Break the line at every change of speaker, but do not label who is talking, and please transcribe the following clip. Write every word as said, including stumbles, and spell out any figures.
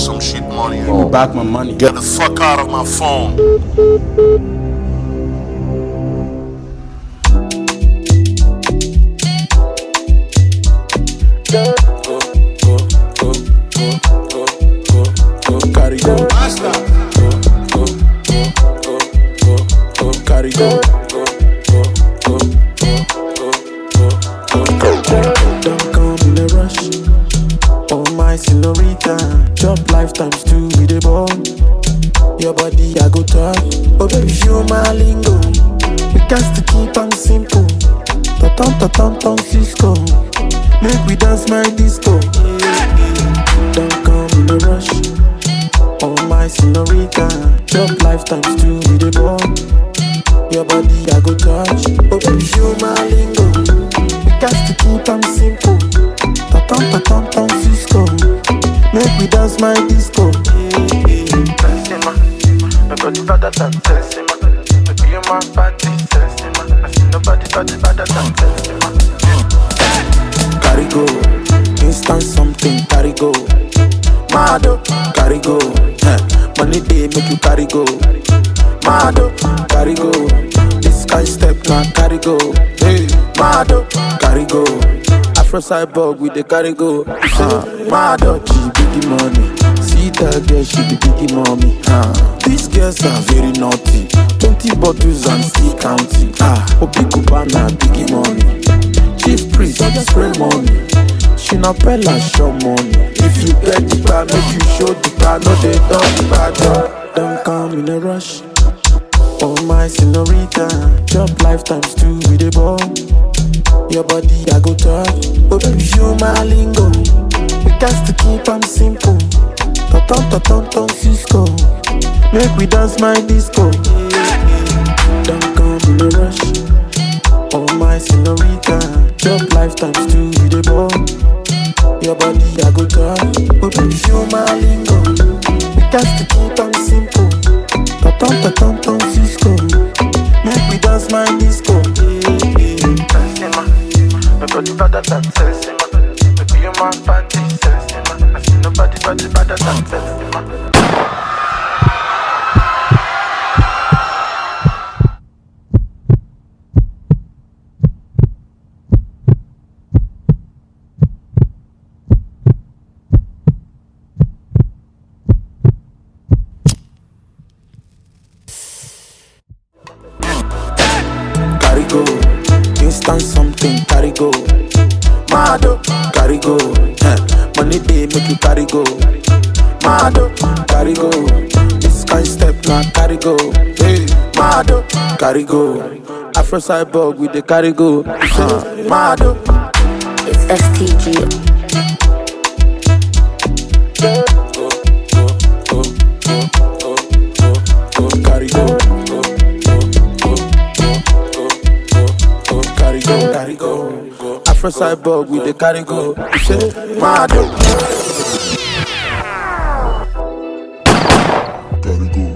some shit money.
Give me back my money.
Get the fuck out of my phone.
Go, go, go, go, go, go, go, carry go. Master. Go, go, go, go, go, go, carry go. Go, go, go, go, go, go, go. Don't come in a rush. Oh my senorita, chop lifetimes too with the ball. Your body I go touch. Oh baby, you my lingo. We got to keep on simple. Ta-ton, ta-ton, ton, Cisco. Make we dance my disco. Don't come in a rush. Oh my senorita, chop lifetimes too with the ball. Your body I go touch. Oh baby, you my lingo. We got to keep on simple. Ta-ton, ta-ton, ton, Cisco. Make we dance my disco.
Sensima, my body better than Sensima. Maybe you my body Sensima. I see nobody body better than Sensima.
Carry go, instant something, carry go. Mado, carry go. Eh, money day make you carry go. Mado, carry go. This guy step now carry go. Hey, Mado, carry go. Afro cyborg with the carry go. Uh, Mado, she biggie money. See that girl, she be biggie mommy. Uh, these girls are very naughty. Twenty bottles and still counting. Ah, Obi Kubana, biggie money. Chief priest, spray money. She not pella, show money. If you get the bar, make you show the bar. No, they don't the bar. Don't come in a rush. Oh my senorita, chop lifetimes too with the ball. Your body I go touch. Oh baby, you my lingo. We got to keep on simple. Ta-ton, ta-ton, ton, Cisco. Make we dance my disco. Don't come in a rush. Oh my senorita, chop lifetimes too with the ball. Your body I go touch. Oh baby, you my lingo. We got to keep on simple. Ta-ton, ta-ton, ton, Cisco. Make we dance my disco.
Sensima, my body better than Sensima. Maybe you my body Sensima. I see nobody body better than Sensima.
Carry go, instant something, carry go. Mado, carry go. Eh, money day make you carry go. Mado, carry go. This kind step now carry go. Hey, Mado, carry go. Afro cyborg with the carry go. Uh, Mado.
It's S T G.
Go, go, go, go, go, go, go, carry go. Go, go, go, go, go, go, carry go, carry go. Afro cyborg with the carry go. Say, Mado. Carry go.